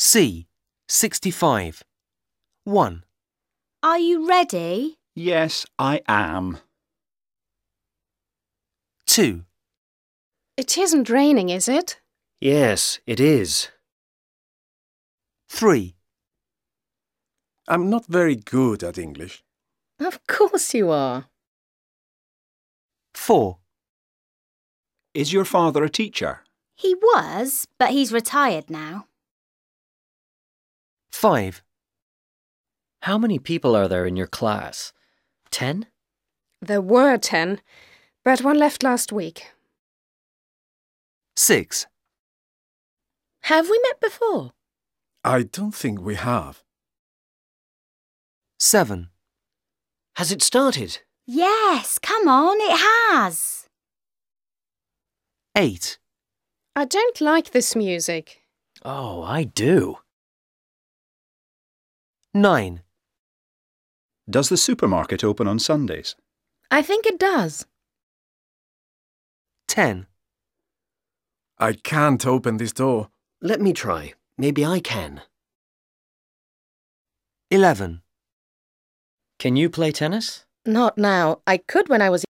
C. 65. 1, Are you ready? Yes, I am. 2, It isn't raining, is it? Yes, it is. 3, I'm not very good at English. Of course you are. 4, Is your father a teacher? He was, but he's retired now. 5, How many people are there in your class? 10? There were 10, but one left last week. 6, Have we met before? I don't think we have. 7, Has it started? Yes, come on, it has. 8, I don't like this music. Oh, I do. 9, Does the supermarket open on Sundays? I think it does. 10, I can't open this door. Let me try. Maybe I can. 11. Can you play tennis? Not now. I could when I was